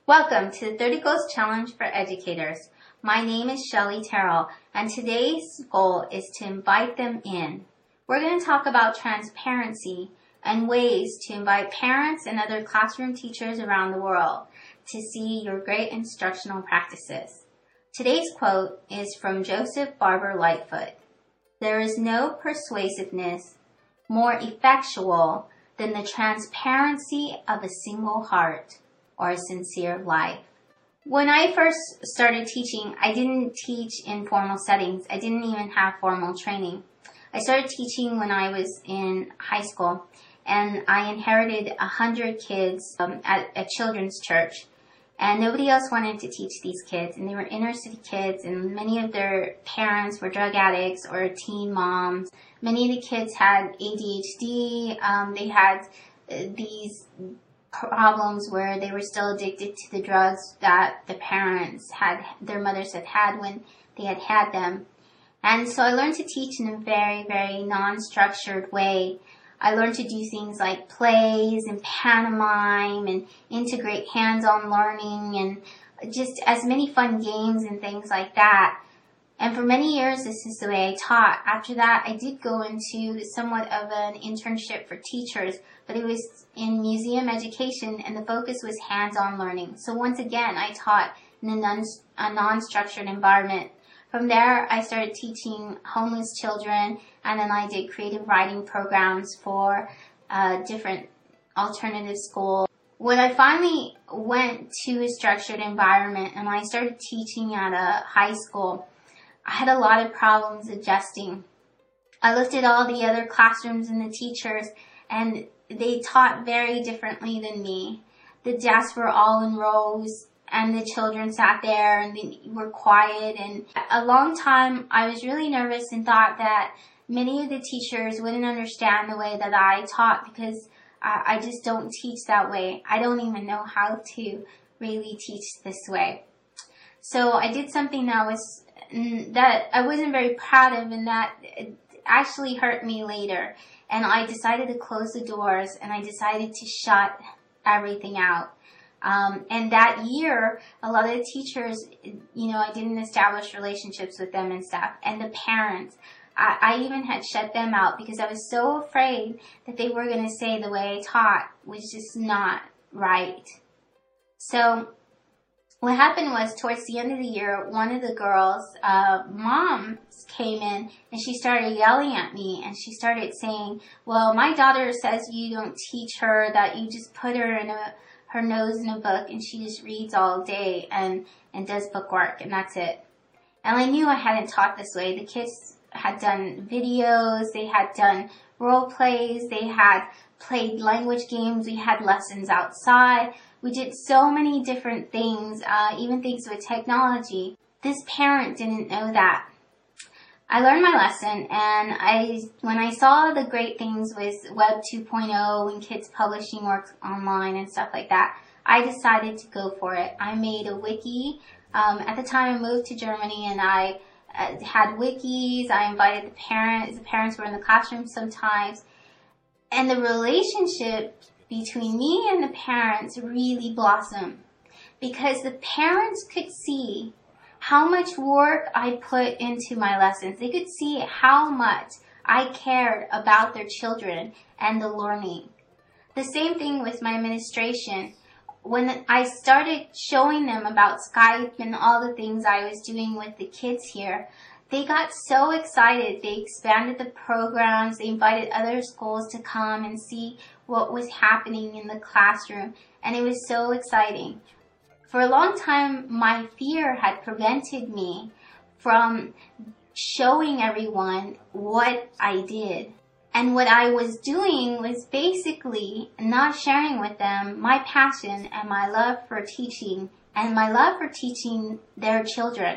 Welcome to the 30 Goals Challenge for Educators. My name is Shelly Terrell, and today's goal is to invite them in. We're going to talk about transparency and ways to invite parents and other classroom teachers around the world to see your great instructional practices. Today's quote is from Joseph Barber Lightfoot. There is no persuasiveness more effectual than the transparency of a single heart or a sincere life. When I first started teaching, I didn't teach in formal settings. I didn't even have formal training. I started teaching when I was in high school, and I inherited 100 kids at a children's church. And nobody else wanted to teach these kids, and they were inner city kids, and many of their parents were drug addicts or teen moms. Many of the kids had ADHD. They had these problems where they were still addicted to the drugs that their mothers had when they had them. And so I learned to teach in a very, very non-structured way. I learned to do things like plays and pantomime and integrate hands-on learning and just as many fun games and things like that. And for many years, this is the way I taught. After that, I did go into somewhat of an internship for teachers, but it was in museum education, and the focus was hands-on learning. So once again, I taught in a non-structured environment. From there, I started teaching homeless children, and then I did creative writing programs for different alternative schools. When I finally went to a structured environment and I started teaching at a high school, I had a lot of problems adjusting. I looked at all the other classrooms and the teachers, and they taught very differently than me. The desks were all in rows, and the children sat there and they were quiet. And a long time, I was really nervous and thought that many of the teachers wouldn't understand the way that I taught because I just don't teach that way. I don't even know how to really teach this way. So I did something that I wasn't very proud of, and that actually hurt me later. And I decided to close the doors, and I decided to shut everything out. And that year, a lot of the teachers, I didn't establish relationships with them and stuff. And the parents, I even had shut them out because I was so afraid that they were going to say the way I taught was just not right. So what happened was, towards the end of the year, one of the girls' moms came in and she started yelling at me, and she started saying, well, my daughter says you don't teach her, that you just put her nose in a book and she just reads all day and does bookwork, and that's it. And I knew I hadn't taught this way. The kids had done videos, they had done role plays, they had played language games, we had lessons outside. We did so many different things, even things with technology. This parent didn't know that. I learned my lesson, and when I saw the great things with Web 2.0 and kids publishing work online and stuff like that, I decided to go for it. I made a wiki. At the time I moved to Germany, and I had wikis. I invited the parents. The parents were in the classroom sometimes. And the relationship between me and the parents really blossomed, because the parents could see how much work I put into my lessons. They could see how much I cared about their children and the learning. The same thing with my administration. When I started showing them about Skype and all the things I was doing with the kids here, they got so excited. They expanded the programs. They invited other schools to come and see what was happening in the classroom. And it was so exciting. For a long time, my fear had prevented me from showing everyone what I did. And what I was doing was basically not sharing with them my passion and my love for teaching, and my love for teaching their children.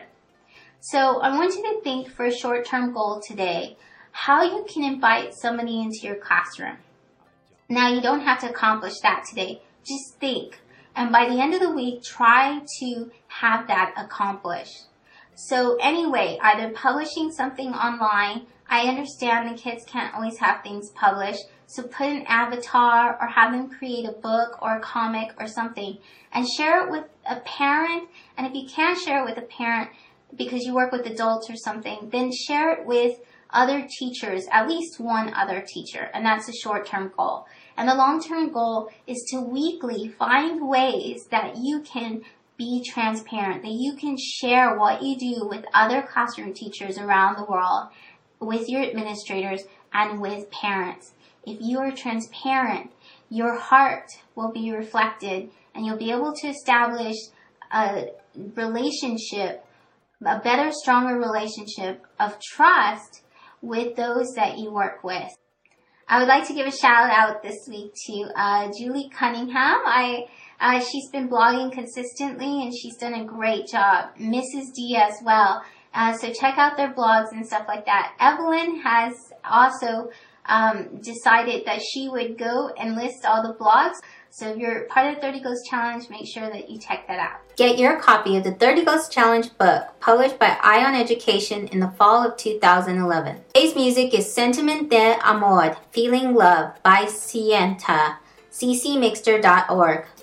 So I want you to think, for a short-term goal today, how you can invite somebody into your classroom. Now, you don't have to accomplish that today. Just think. And by the end of the week, try to have that accomplished. So anyway, either publishing something online. I understand the kids can't always have things published. So put an avatar or have them create a book or a comic or something and share it with a parent. And if you can't share it with a parent because you work with adults or something, then share it with other teachers, at least one other teacher. And that's a short-term goal. And the long-term goal is to weekly find ways that you can be transparent, that you can share what you do with other classroom teachers around the world, with your administrators, and with parents. If you are transparent, your heart will be reflected and you'll be able to establish a relationship, a better, stronger relationship of trust with those that you work with. I would like to give a shout out this week to Julie Cunningham. She's been blogging consistently and she's done a great job. Mrs. D as well. So check out their blogs and stuff like that. Evelyn has also decided that she would go and list all the blogs. So if you're part of the 30 Goals Challenge, make sure that you check that out. Get your copy of the 30 Goals Challenge book, published by Ion Education in the fall of 2011. Today's music is Sentiment de Amor, Feeling Love by Sienta, ccmixter.org.